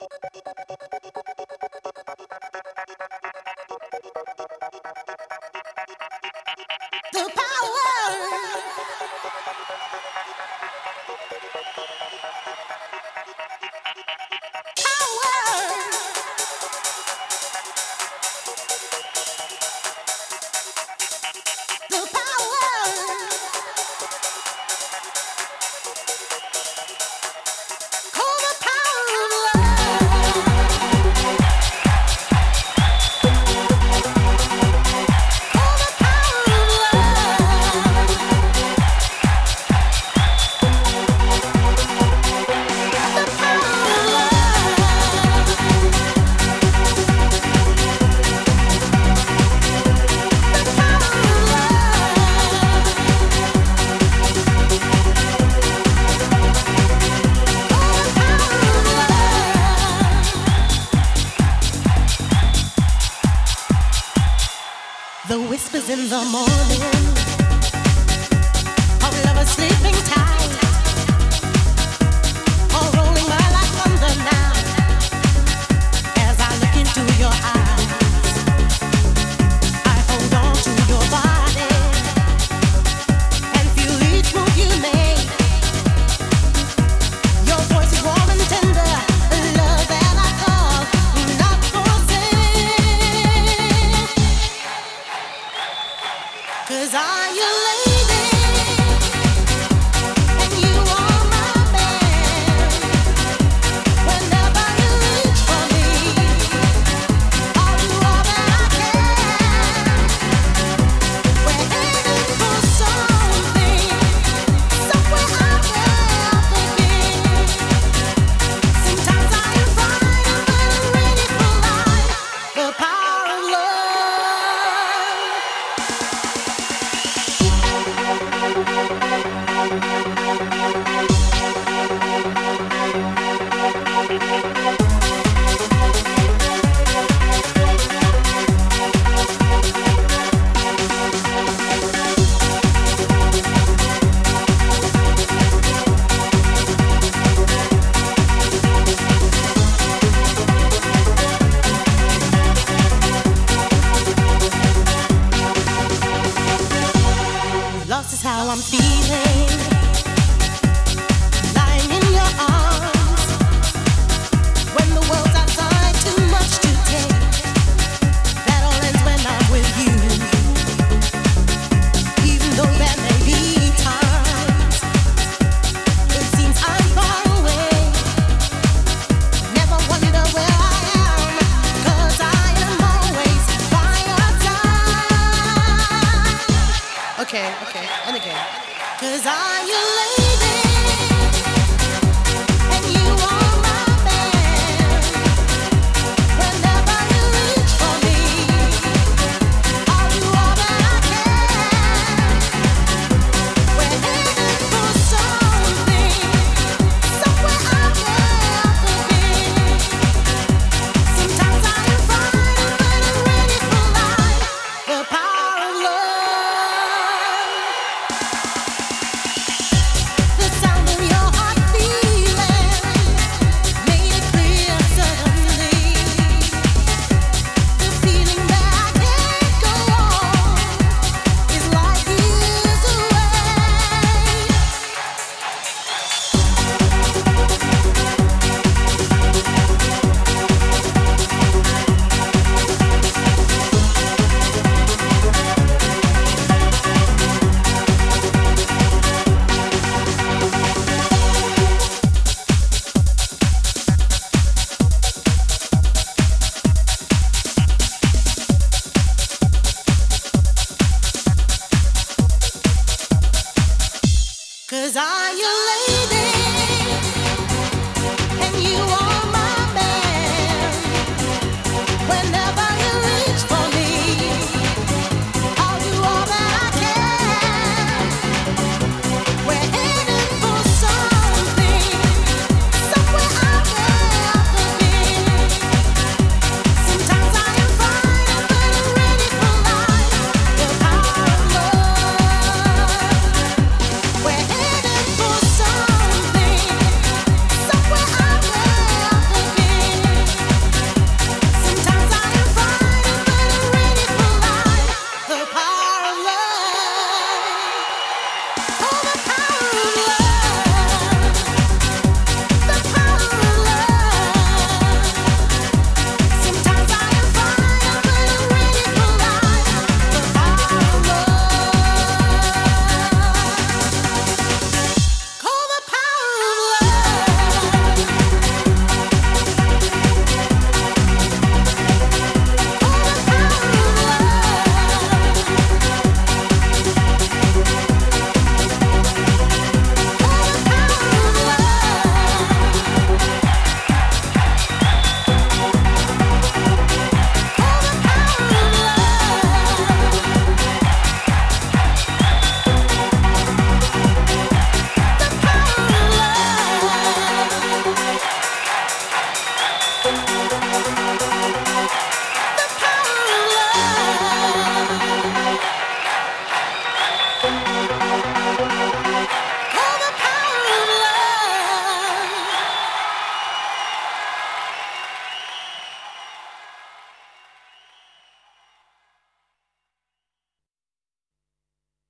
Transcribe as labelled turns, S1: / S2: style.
S1: The power, power, the power, call the power of love, call the power of love, the power of love, the power of the whispers in the morning of lovers sleeping tight, all rolling by like thunder now. As I look into your eyes, I hold on to your body and feel each move you make. Your voice is warm and tender, love that I call not for sale. 'Cause I'm your lady and you are my man. Whenever you reach for me, I'll do all that I can. We're heading for something, somewhere out there begin. Sometimes I am flying, but I'm ready for life. The power of love. Lost is how I'm feeling, lying in your arms. When the world's outside, too much to take. That all ends when I'm with you. Even though there may be times it seems I'm far away. Never wonder where I am, 'cause I am always by your side. Okay.